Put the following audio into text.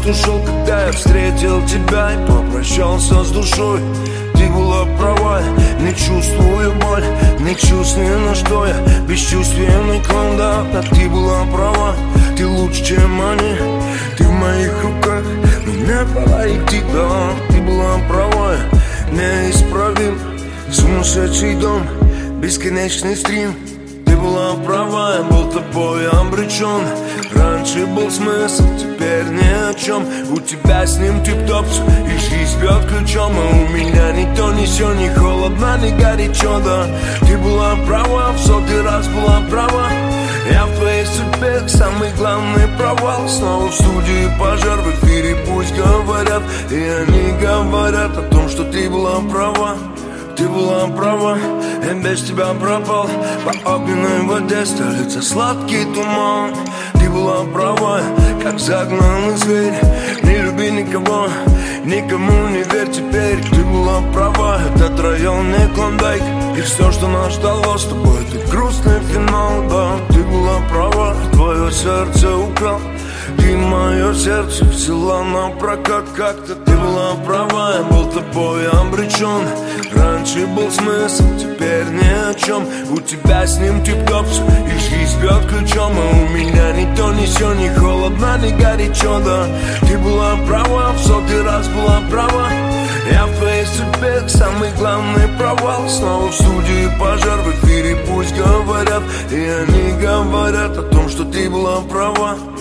ушел, когда я встретил тебя и попрощался с душой. Ты была права, не чувствую боль, не чувствую, на что я бесчувственный клон, да. Ты была права, ты лучше, чем они, ты в моих руках, мне пора идти, да. Ты была права, неисправим, сумасшедший дом, бесконечный стрим. Ты была права, я был тобой обречен. Раньше был смысл, теперь ни о чем. У тебя с ним тип-топ, и жизнь бьет ключом. А у меня ни то, ни сё, ни холодно, ни горячо, да. Ты была права, в сотый раз была права. Я в твоей судьбе самый главный провал. Снова в студии пожар, в эфире пусть говорят. И они говорят о том, что ты была права. Ты была права, я без тебя пропал. По огненной воде столица сладкий туман. Ты была права, как загнанный зверь. Не люби никого, никому не верь теперь. Ты была права, этот район не Клондайк. И все, что нас ждало с тобой, это грустный финал, да. Ты была права, твое сердце украл. Ты мое сердце взяла на прокат как-то. Ты была права, я был тобой обречен. Раньше был смысл, теперь ни о чем. У тебя с ним тип-топ, и жизнь бьет ключом. А у меня ни то, ни сё, ни холодно, ни горячо, да. Ты была права, в сотый раз была права. Я в твоей судьбе самый главный провал. Снова в студии пожар, в эфире пусть говорят. И они говорят о том, что ты была права.